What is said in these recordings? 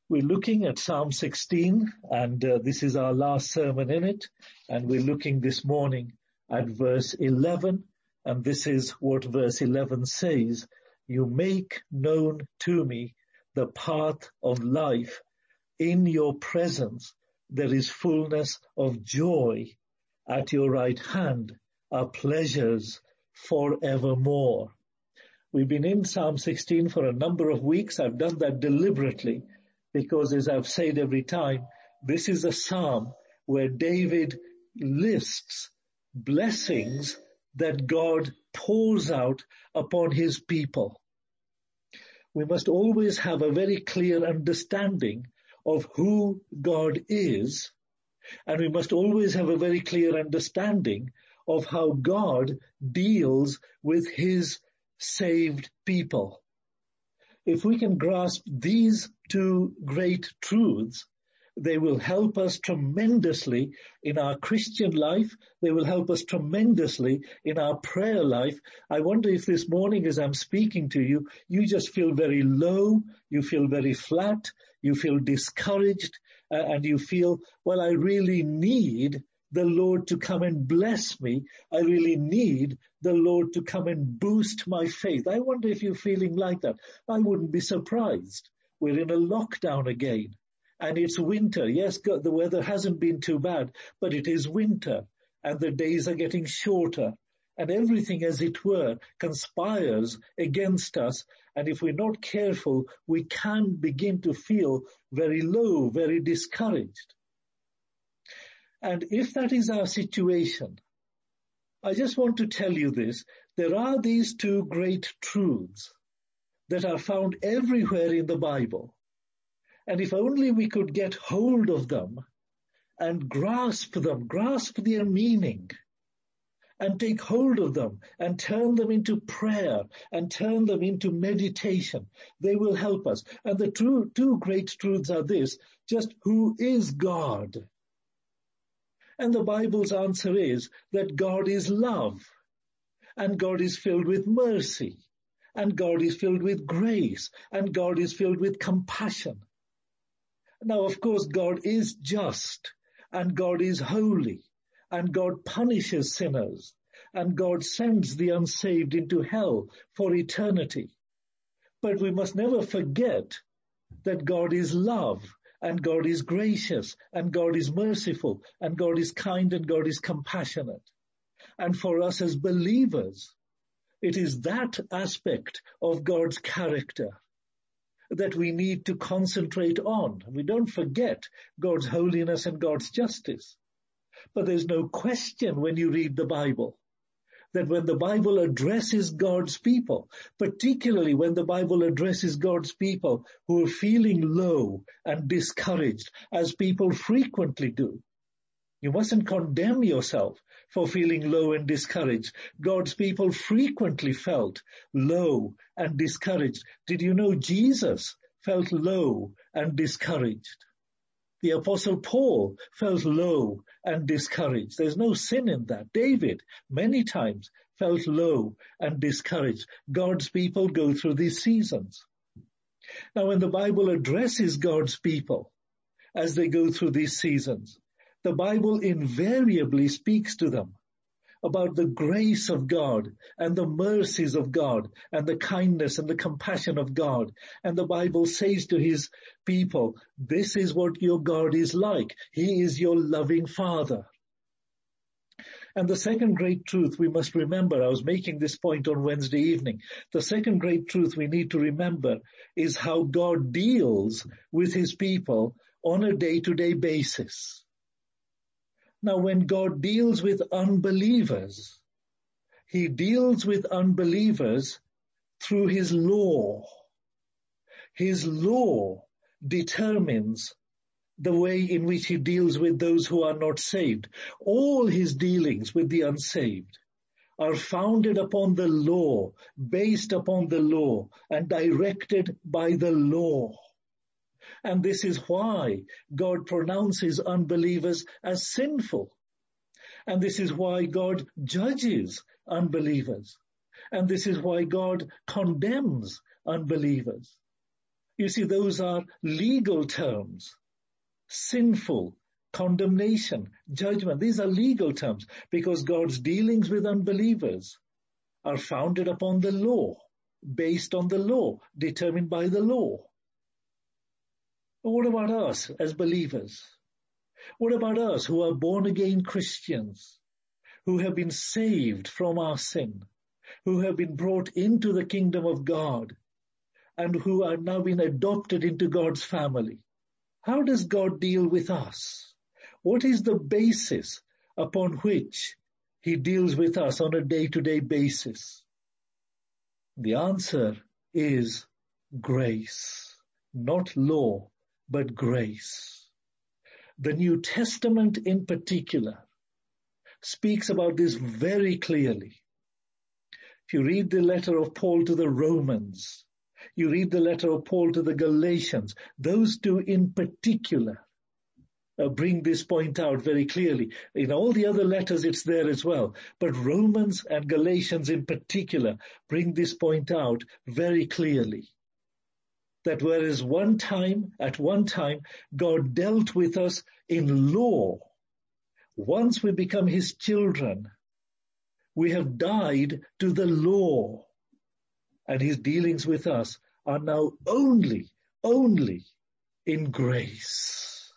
We're looking at Psalm 16, and this is our last sermon in it. And we're looking this morning at verse 11, and this is what verse 11 says. You make known to me the path of life. In your presence there is fullness of joy. At your right hand are pleasures forevermore. We've been in Psalm 16 for a number of weeks. I've done that deliberately because, as I've said every time, this is a psalm where David lists blessings that God pours out upon his people. We must always have a very clear understanding of who God is, and we must always have a very clear understanding of how God deals with his saved people. If we can grasp these two great truths, they will help us tremendously in our Christian life. They will help us tremendously in our prayer life. I wonder if this morning as I'm speaking to you, you just feel very low, you feel very flat, you feel discouraged, and you feel, well, I really need the Lord to come and bless me. I really need the Lord to come and boost my faith. I wonder if you're feeling like that. I wouldn't be surprised. We're in a lockdown again, and it's winter. Yes, the weather hasn't been too bad, but it is winter, and the days are getting shorter, and everything, as it were, conspires against us. And if we're not careful, we can begin to feel very low, very discouraged. And if that is our situation, I just want to tell you this. There are these two great truths that are found everywhere in the Bible. And if only we could get hold of them and grasp their meaning, and take hold of them and turn them into prayer and turn them into meditation, they will help us. And the two great truths are this: just who is God? And the Bible's answer is that God is love, and God is filled with mercy, and God is filled with grace, and God is filled with compassion. Now, of course, God is just, and God is holy, and God punishes sinners, and God sends the unsaved into hell for eternity. But we must never forget that God is love, and God is gracious, and God is merciful, and God is kind, and God is compassionate. And for us as believers, it is that aspect of God's character that we need to concentrate on. We don't forget God's holiness and God's justice. But there's no question when you read the Bible that when the Bible addresses God's people, particularly when the Bible addresses God's people who are feeling low and discouraged, as people frequently do, you mustn't condemn yourself for feeling low and discouraged. God's people frequently felt low and discouraged. Did you know Jesus felt low and discouraged? The Apostle Paul felt low and discouraged. There's no sin in that. David, many times, felt low and discouraged. God's people go through these seasons. Now, when the Bible addresses God's people as they go through these seasons, the Bible invariably speaks to them about the grace of God and the mercies of God and the kindness and the compassion of God. And the Bible says to his people, this is what your God is like. He is your loving Father. And the second great truth we must remember, I was making this point on Wednesday evening, the second great truth we need to remember is how God deals with his people on a day-to-day basis. Now, when God deals with unbelievers, he deals with unbelievers through his law. His law determines the way in which he deals with those who are not saved. All his dealings with the unsaved are founded upon the law, based upon the law, and directed by the law. And this is why God pronounces unbelievers as sinful. And this is why God judges unbelievers. And this is why God condemns unbelievers. You see, those are legal terms. Sinful, condemnation, judgment. These are legal terms because God's dealings with unbelievers are founded upon the law, based on the law, determined by the law. But what about us as believers? What about us who are born-again Christians, who have been saved from our sin, who have been brought into the kingdom of God, and who are now been adopted into God's family? How does God deal with us? What is the basis upon which he deals with us on a day-to-day basis? The answer is grace, not law, but grace. The New Testament in particular speaks about this very clearly. If you read the letter of Paul to the Romans, you read the letter of Paul to the Galatians, those two in particular bring this point out very clearly. In all the other letters it's there as well, but Romans and Galatians in particular bring this point out very clearly. That whereas at one time, God dealt with us in law, once we become his children, we have died to the law, and his dealings with us are now only in grace.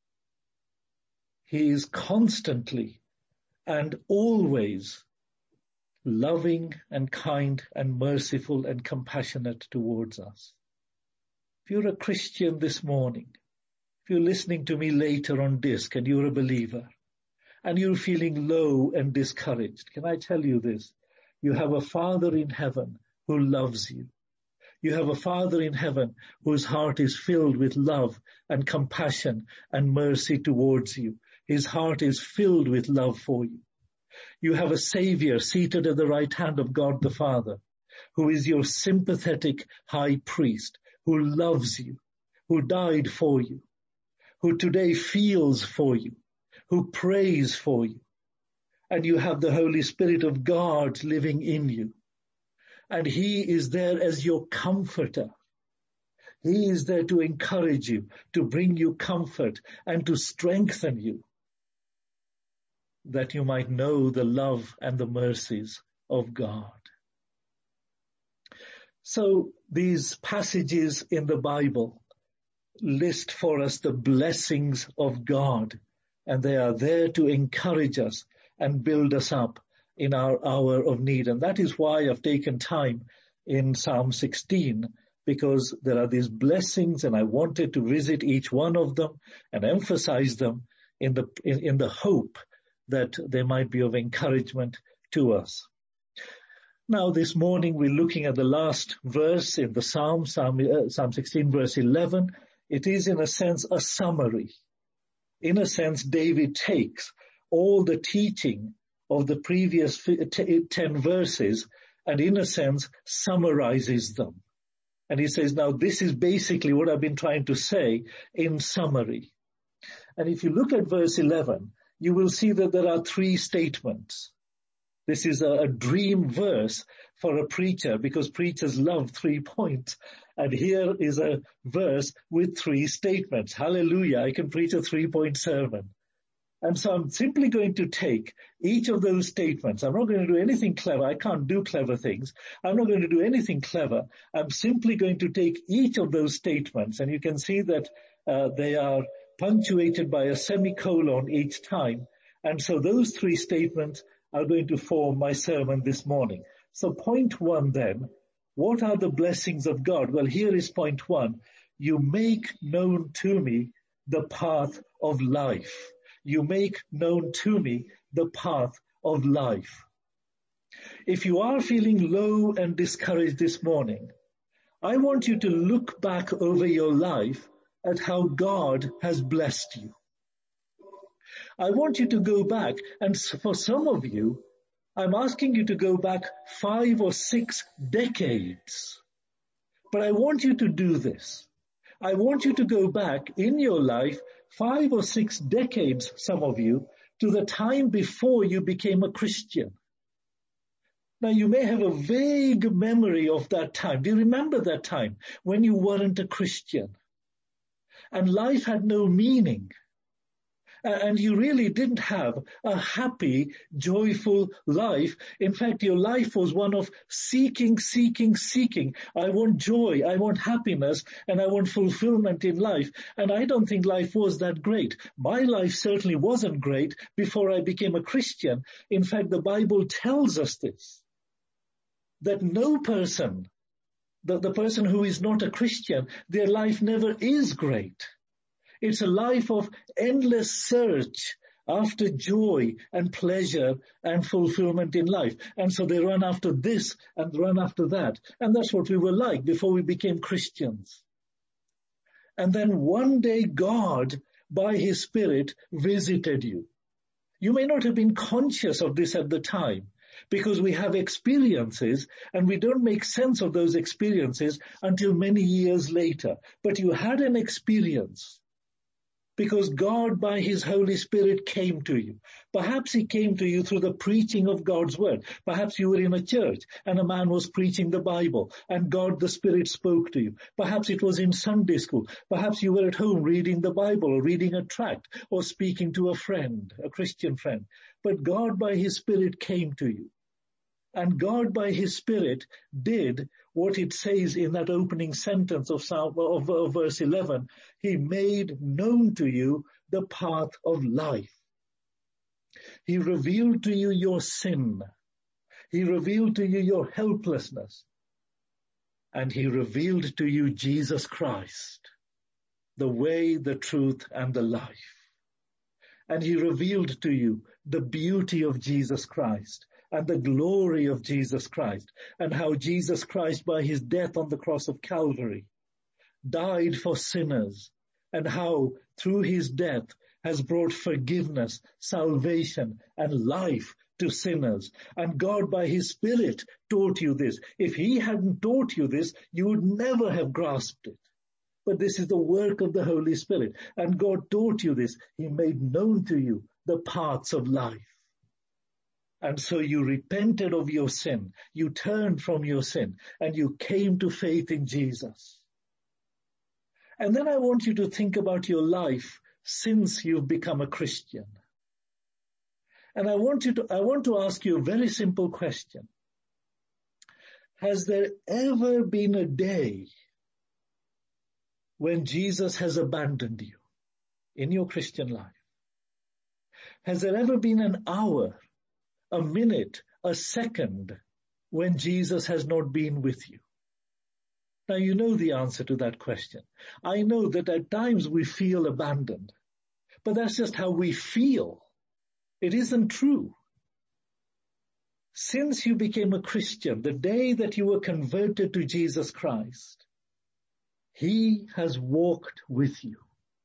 He is constantly and always loving and kind and merciful and compassionate towards us. If you're a Christian this morning, if you're listening to me later on disc and you're a believer, and you're feeling low and discouraged, can I tell you this? You have a Father in heaven who loves you. You have a Father in heaven whose heart is filled with love and compassion and mercy towards you. His heart is filled with love for you. You have a Savior seated at the right hand of God the Father, who is your sympathetic high priest, who loves you, who died for you, who today feels for you, who prays for you. And you have the Holy Spirit of God living in you. And he is there as your comforter. He is there to encourage you, to bring you comfort and to strengthen you, that you might know the love and the mercies of God. So these passages in the Bible list for us the blessings of God, and they are there to encourage us and build us up in our hour of need. And that is why I've taken time in Psalm 16, because there are these blessings and I wanted to visit each one of them and emphasize them in the hope that they might be of encouragement to us. Now this morning we're looking at the last verse in the Psalm 16 verse 11. It is in a sense a summary. In a sense, David takes all the teaching of the previous 10 verses and in a sense summarizes them. And he says, now this is basically what I've been trying to say in summary. And if you look at verse 11, you will see that there are 3 statements. This is a dream verse for a preacher because preachers love 3 points. And here is a verse with 3 statements. Hallelujah, I can preach a 3-point sermon. And so I'm simply going to take each of those statements. I'm not going to do anything clever. I can't do clever things. I'm not going to do anything clever. I'm simply going to take each of those statements. And you can see that they are punctuated by a semicolon each time. And so those 3 statements are going to form my sermon this morning. So point 1 then, what are the blessings of God? Well, here is point 1. You make known to me the path of life. You make known to me the path of life. If you are feeling low and discouraged this morning, I want you to look back over your life at how God has blessed you. I want you to go back, and for some of you, I'm asking you to go back 5 or 6 decades. But I want you to do this. I want you to go back in your life 5 or 6 decades, some of you, to the time before you became a Christian. Now you may have a vague memory of that time. Do you remember that time when you weren't a Christian and life had no meaning? And you really didn't have a happy, joyful life. In fact, your life was one of seeking. I want joy, I want happiness, and I want fulfillment in life. And I don't think life was that great. My life certainly wasn't great before I became a Christian. In fact, the Bible tells us this, that no person, the person who is not a Christian, their life never is great. It's a life of endless search after joy and pleasure and fulfillment in life. And so they run after this and run after that. And that's what we were like before we became Christians. And then one day God, by His Spirit, visited you. You may not have been conscious of this at the time, because we have experiences and we don't make sense of those experiences until many years later. But you had an experience, because God, by His Holy Spirit, came to you. Perhaps He came to you through the preaching of God's Word. Perhaps you were in a church and a man was preaching the Bible and God, the Spirit, spoke to you. Perhaps it was in Sunday school. Perhaps you were at home reading the Bible or reading a tract or speaking to a friend, a Christian friend. But God, by His Spirit, came to you. And God, by His Spirit, did what it says in that opening sentence of verse 11. He made known to you the path of life. He revealed to you your sin. He revealed to you your helplessness. And He revealed to you Jesus Christ, the way, the truth, and the life. And He revealed to you the beauty of Jesus Christ and the glory of Jesus Christ, and how Jesus Christ, by His death on the cross of Calvary, died for sinners, and how through His death has brought forgiveness, salvation, and life to sinners. And God, by His Spirit, taught you this. If He hadn't taught you this, you would never have grasped it. But this is the work of the Holy Spirit. And God taught you this. He made known to you the paths of life. And so you repented of your sin. You turned from your sin and you came to faith in Jesus. And then I want you to think about your life since you've become a Christian. And I want to ask you a very simple question. Has there ever been a day when Jesus has abandoned you in your Christian life? Has there ever been an hour, a minute, a second when Jesus has not been with you? Now you know the answer to that question. I know that at times we feel abandoned, but that's just how we feel. It isn't true. Since you became a Christian, the day that you were converted to Jesus Christ, He has walked with you.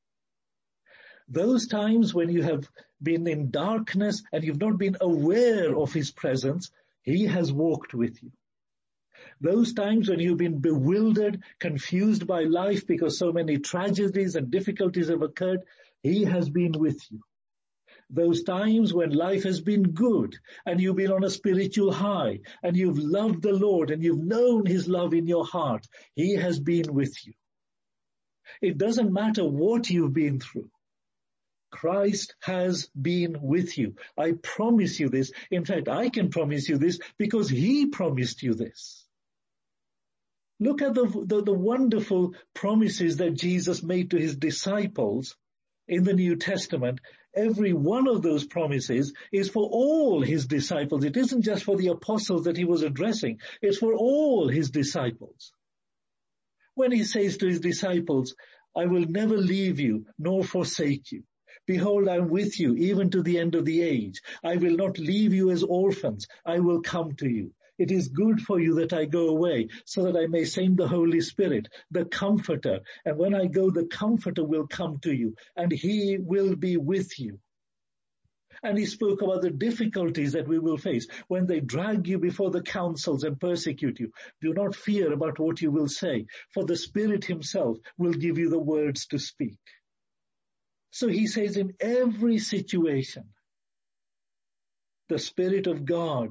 Those times when you have been in darkness and you've not been aware of His presence, He has walked with you. Those times when you've been bewildered, confused by life because so many tragedies and difficulties have occurred, He has been with you. Those times when life has been good and you've been on a spiritual high and you've loved the Lord and you've known His love in your heart, He has been with you. It doesn't matter what you've been through. Christ has been with you. I promise you this. In fact, I can promise you this because He promised you this. Look at the wonderful promises that Jesus made to His disciples in the New Testament. Every one of those promises is for all His disciples. It isn't just for the apostles that He was addressing. It's for all His disciples. When He says to His disciples, I will never leave you nor forsake you. Behold, I am with you even to the end of the age. I will not leave you as orphans. I will come to you. It is good for you that I go away so that I may send the Holy Spirit, the Comforter. And when I go, the Comforter will come to you and He will be with you. And He spoke about the difficulties that we will face when they drag you before the councils and persecute you. Do not fear about what you will say, for the Spirit Himself will give you the words to speak. So He says in every situation, the Spirit of God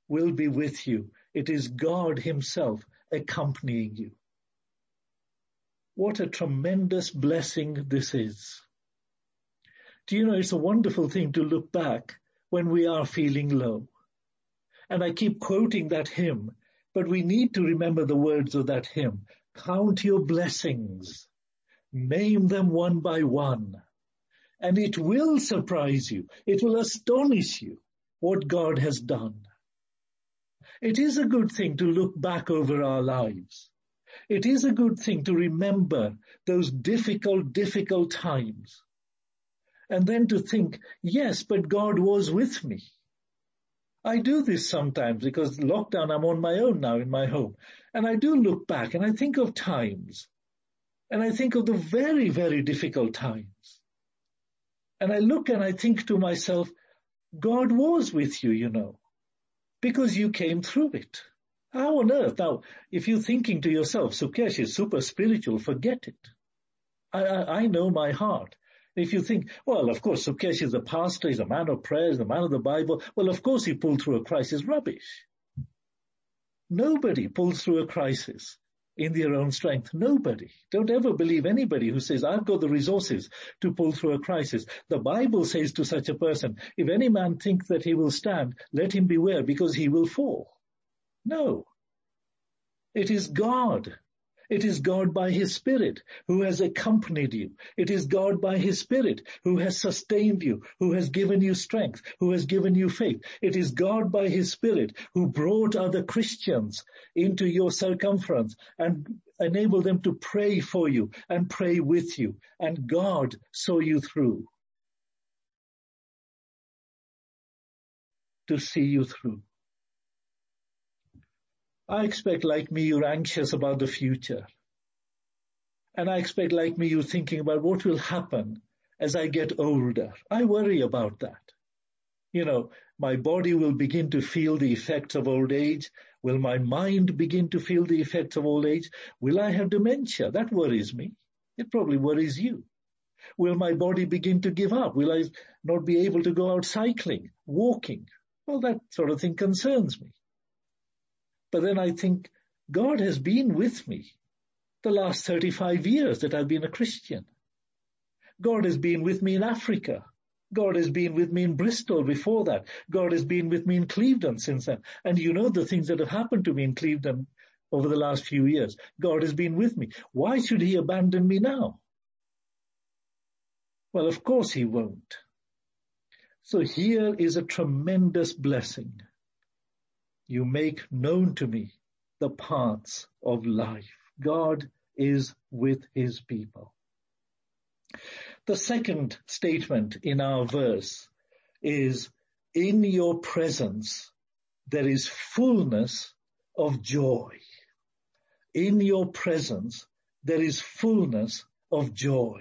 will be with you. It is God himself accompanying you. What a tremendous blessing this is. Do you know, it's a wonderful thing to look back when we are feeling low. And I keep quoting that hymn, but we need to remember the words of that hymn. Count your blessings, name them one by one, and it will surprise you. It will astonish you what God has done. It is a good thing to look back over our lives. It is a good thing to remember those difficult times. And then to think, yes, but God was with me. I do this sometimes because lockdown, I'm on my own now in my home. And I do look back and I think of times. And I think of the very, very difficult times. And I look and I think to myself, God was with you, you know, because you came through it. How on earth? Now, if you're thinking to yourself, Sukesh is super spiritual, forget it. I know my heart. If you think, well, of course, Sukesh is a pastor, he's a man of prayer, he's a man of the Bible. Well, of course he pulled through a crisis. Rubbish. Nobody pulls through a crisis in their own strength. Nobody. Don't ever believe anybody who says, I've got the resources to pull through a crisis. The Bible says to such a person, if any man think that he will stand, let him beware, because he will fall. No. It is God. It is God by his Spirit who has accompanied you. It is God by his Spirit who has sustained you, who has given you strength, who has given you faith. It is God by his Spirit who brought other Christians into your circumference and enabled them to pray for you and pray with you. And God saw you through to see you through. I expect, like me, you're anxious about the future. And I expect, like me, you're thinking about what will happen as I get older. I worry about that. You know, my body will begin to feel the effects of old age. Will my mind begin to feel the effects of old age? Will I have dementia? That worries me. It probably worries you. Will my body begin to give up? Will I not be able to go out cycling, walking? Well, that sort of thing concerns me. But then I think, God has been with me the last 35 years that I've been a Christian. God has been with me in Africa. God has been with me in Bristol before that. God has been with me in Clevedon since then. And you know the things that have happened to me in Clevedon over the last few years. God has been with me. Why should he abandon me now? Well, of course he won't. So here is a tremendous blessing. You make known to me the paths of life. God is with his people. The second statement in our verse is, in your presence there is fullness of joy. In your presence there is fullness of joy.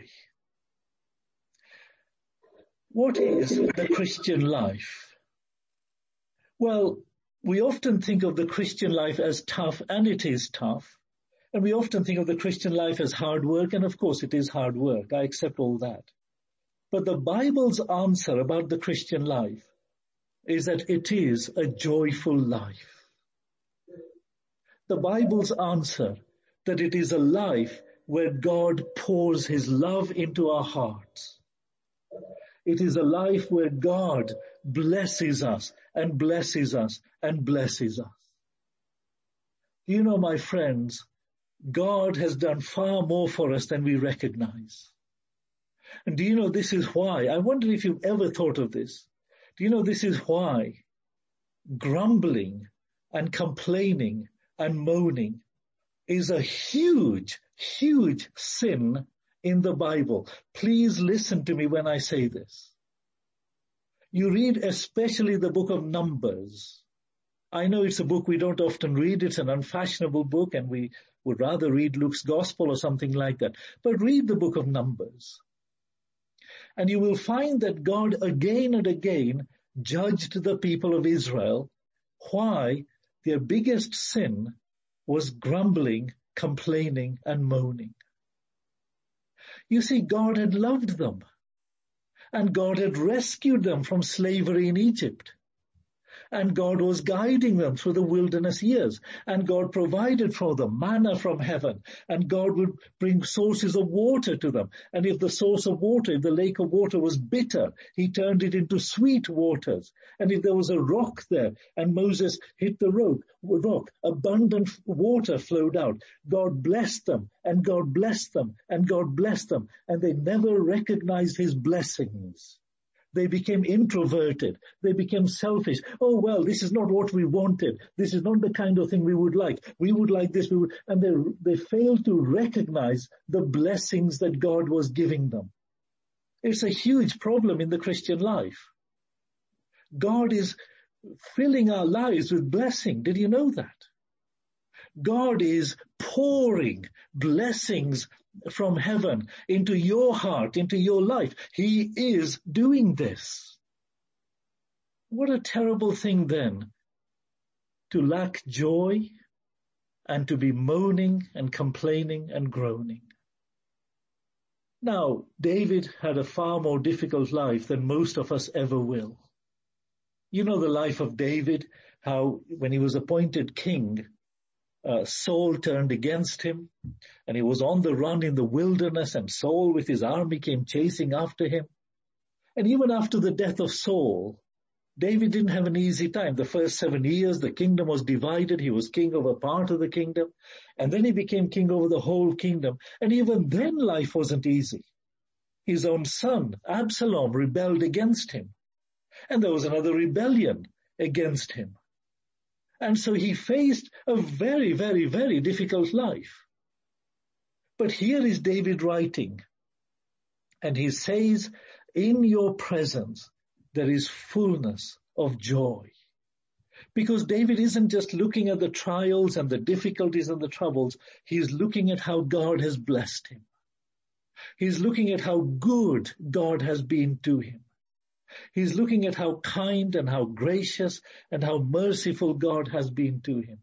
What is the Christian life? Well, we often think of the Christian life as tough, and it is tough. And we often think of the Christian life as hard work, and of course it is hard work. I accept all that. But the Bible's answer about the Christian life is that it is a joyful life. The Bible's answer that it is a life where God pours his love into our hearts. It is a life where God blesses us and blesses us and blesses us. You know, my friends, God has done far more for us than we recognize. And do you know this is why? I wonder if you've ever thought of this. Do you know this is why grumbling and complaining and moaning is a huge, huge sin in the Bible? Please listen to me when I say this. You read especially the book of Numbers. I know it's a book we don't often read. It's an unfashionable book and we would rather read Luke's Gospel or something like that. But read the book of Numbers. And you will find that God again and again judged the people of Israel why their biggest sin was grumbling, complaining, and moaning. You see, God had loved them. And God had rescued them from slavery in Egypt. And God was guiding them through the wilderness years. And God provided for them manna from heaven. And God would bring sources of water to them. And if the source of water, if the lake of water was bitter, he turned it into sweet waters. And if there was a rock there and Moses hit the rock, abundant water flowed out. God blessed them, and God blessed them, and God blessed them. And they never recognized his blessings. They became introverted. They became selfish. Oh, well, this is not what we wanted. This is not the kind of thing we would like. We would like this. And they failed to recognize the blessings that God was giving them. It's a huge problem in the Christian life. God is filling our lives with blessing. Did you know that? God is pouring blessings from heaven into your heart, into your life. He is doing this. What a terrible thing then to lack joy and to be moaning and complaining and groaning. Now, David had a far more difficult life than most of us ever will. You know the life of David, how when he was appointed king, Saul turned against him, and he was on the run in the wilderness, and Saul with his army came chasing after him. And even after the death of Saul, David didn't have an easy time. The first 7 years, the kingdom was divided. He was king over part of the kingdom, and then he became king over the whole kingdom. And even then, life wasn't easy. His own son, Absalom, rebelled against him, and there was another rebellion against him. And so he faced a very, very, very difficult life. But here is David writing, and he says, in your presence there is fullness of joy. Because David isn't just looking at the trials and the difficulties and the troubles, he is looking at how God has blessed him. He's looking at how good God has been to him. He's looking at how kind and how gracious and how merciful God has been to him.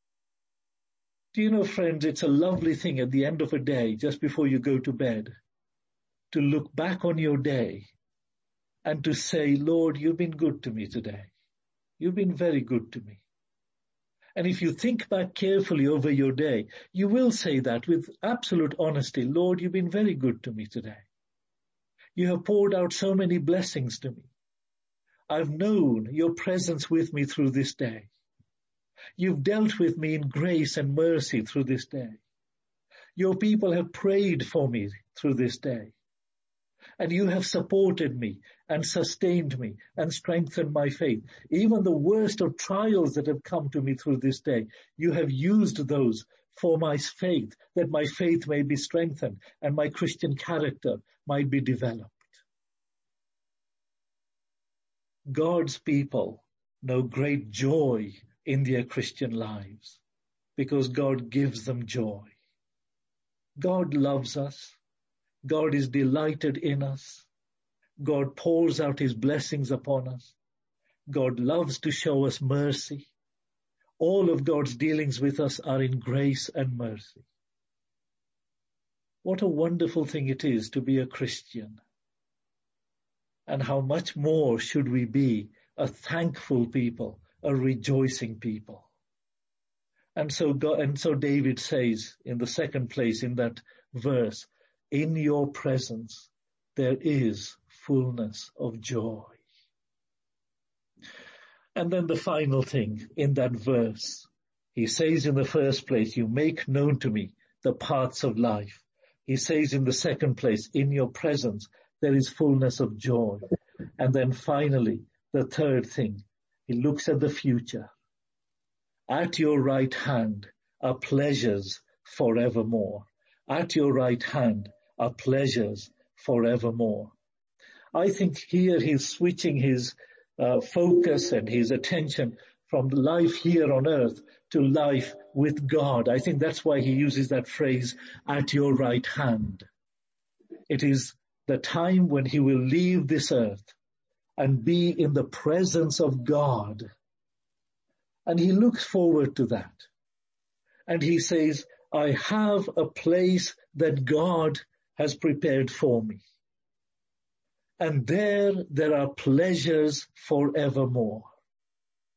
Do you know, friends, it's a lovely thing at the end of a day, just before you go to bed, to look back on your day and to say, Lord, you've been good to me today. You've been very good to me. And if you think back carefully over your day, you will say that with absolute honesty, Lord, you've been very good to me today. You have poured out so many blessings to me. I've known your presence with me through this day. You've dealt with me in grace and mercy through this day. Your people have prayed for me through this day. And you have supported me and sustained me and strengthened my faith. Even the worst of trials that have come to me through this day, you have used those for my faith, that my faith may be strengthened and my Christian character might be developed. God's people know great joy in their Christian lives because God gives them joy. God loves us. God is delighted in us. God pours out his blessings upon us. God loves to show us mercy. All of God's dealings with us are in grace and mercy. What a wonderful thing it is to be a Christian. And how much more should we be a thankful people, a rejoicing people. And so David says in the second place in that verse, in your presence there is fullness of joy. And then the final thing in that verse, he says in the first place, you make known to me the paths of life. He says in the second place, in your presence, there is fullness of joy. And then finally, the third thing, he looks at the future. At your right hand are pleasures forevermore. At your right hand are pleasures forevermore. I think here he's switching his focus and his attention from life here on earth to life with God. I think that's why he uses that phrase, at your right hand. It is the time when he will leave this earth and be in the presence of God. And he looks forward to that. And he says, I have a place that God has prepared for me. And there are pleasures forevermore.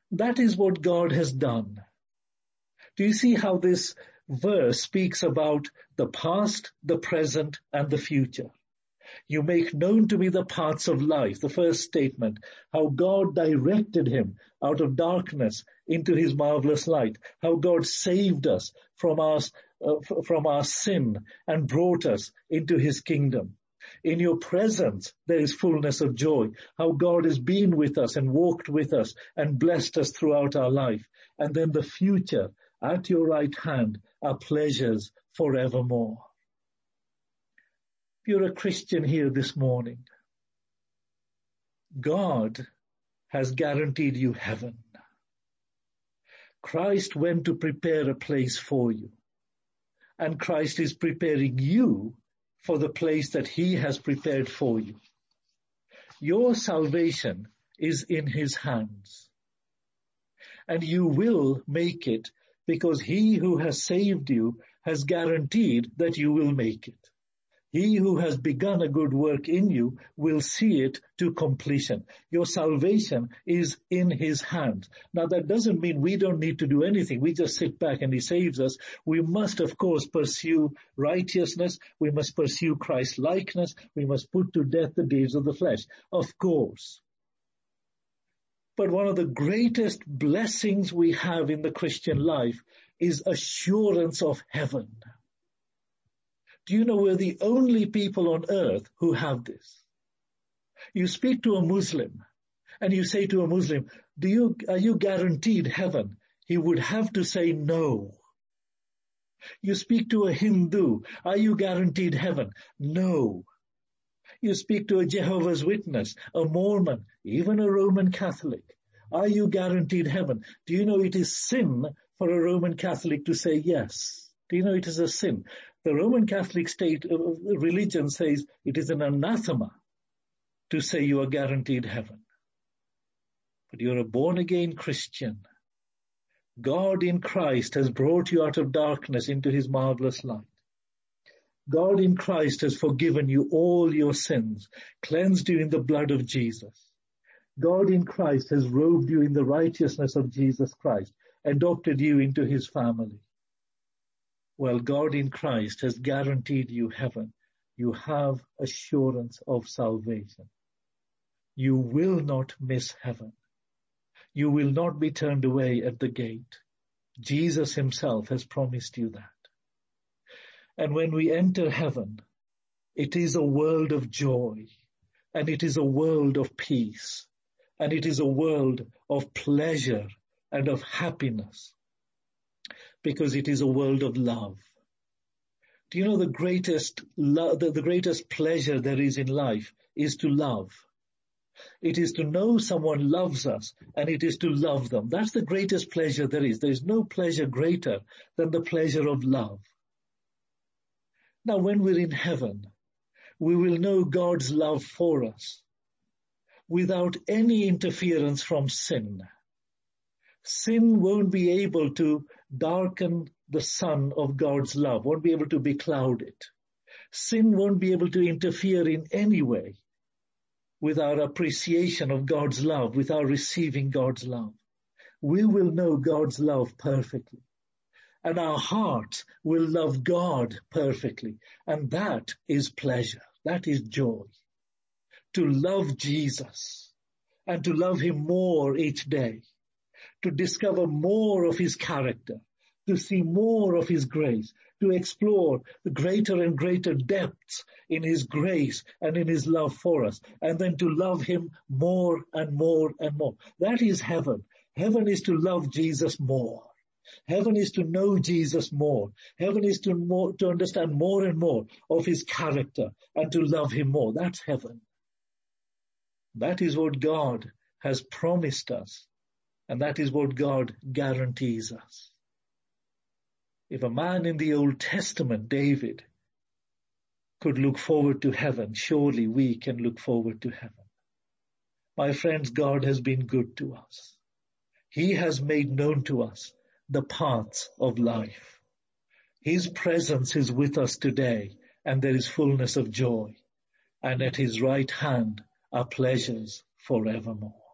That is what God has done. Do you see how this verse speaks about the past, the present, and the future? You make known to me the paths of life, the first statement, how God directed him out of darkness into his marvelous light, how God saved us from our sin and brought us into his kingdom. In your presence, there is fullness of joy, how God has been with us and walked with us and blessed us throughout our life. And then the future, at your right hand, are pleasures forevermore. If you're a Christian here this morning, God has guaranteed you heaven. Christ went to prepare a place for you, and Christ is preparing you for the place that he has prepared for you. Your salvation is in his hands, and you will make it because he who has saved you has guaranteed that you will make it. He who has begun a good work in you will see it to completion. Your salvation is in his hands. Now that doesn't mean we don't need to do anything. We just sit back and he saves us. We must, of course, pursue righteousness. We must pursue Christ's likeness. We must put to death the deeds of the flesh. Of course. But one of the greatest blessings we have in the Christian life is assurance of heaven. Do you know we're the only people on earth who have this? You speak to a Muslim and you say to a Muslim, are you guaranteed heaven? He would have to say no. You speak to a Hindu, are you guaranteed heaven? No. You speak to a Jehovah's Witness, a Mormon, even a Roman Catholic. Are you guaranteed heaven? Do you know it is sin for a Roman Catholic to say yes? Do you know it is a sin? The Roman Catholic religion says it is an anathema to say you are guaranteed heaven. But you're a born-again Christian. God in Christ has brought you out of darkness into his marvelous light. God in Christ has forgiven you all your sins, cleansed you in the blood of Jesus. God in Christ has robed you in the righteousness of Jesus Christ, adopted you into his family. Well, God in Christ has guaranteed you heaven. You have assurance of salvation. You will not miss heaven. You will not be turned away at the gate. Jesus himself has promised you that. And when we enter heaven, it is a world of joy, and it is a world of peace, and it is a world of pleasure and of happiness, because it is a world of love. Do you know the greatest pleasure there is in life is to love? It is to know someone loves us, and it is to love them. That's the greatest pleasure there is. There is no pleasure greater than the pleasure of love. Now, when we're in heaven, we will know God's love for us without any interference from sin. Sin won't be able to darken the sun of God's love, won't be able to becloud it. Sin won't be able to interfere in any way with our appreciation of God's love, with our receiving God's love. We will know God's love perfectly. And our hearts will love God perfectly. And that is pleasure. That is joy. To love Jesus and to love him more each day. To discover more of his character. To see more of his grace. To explore the greater and greater depths in his grace and in his love for us. And then to love him more and more and more. That is heaven. Heaven is to love Jesus more. Heaven is to know Jesus more. Heaven is to understand more and more of his character and to love him more. That's heaven. That is what God has promised us. And that is what God guarantees us. If a man in the Old Testament, David, could look forward to heaven, surely we can look forward to heaven. My friends, God has been good to us. He has made known to us the paths of life. His presence is with us today, and there is fullness of joy. And at his right hand are pleasures forevermore.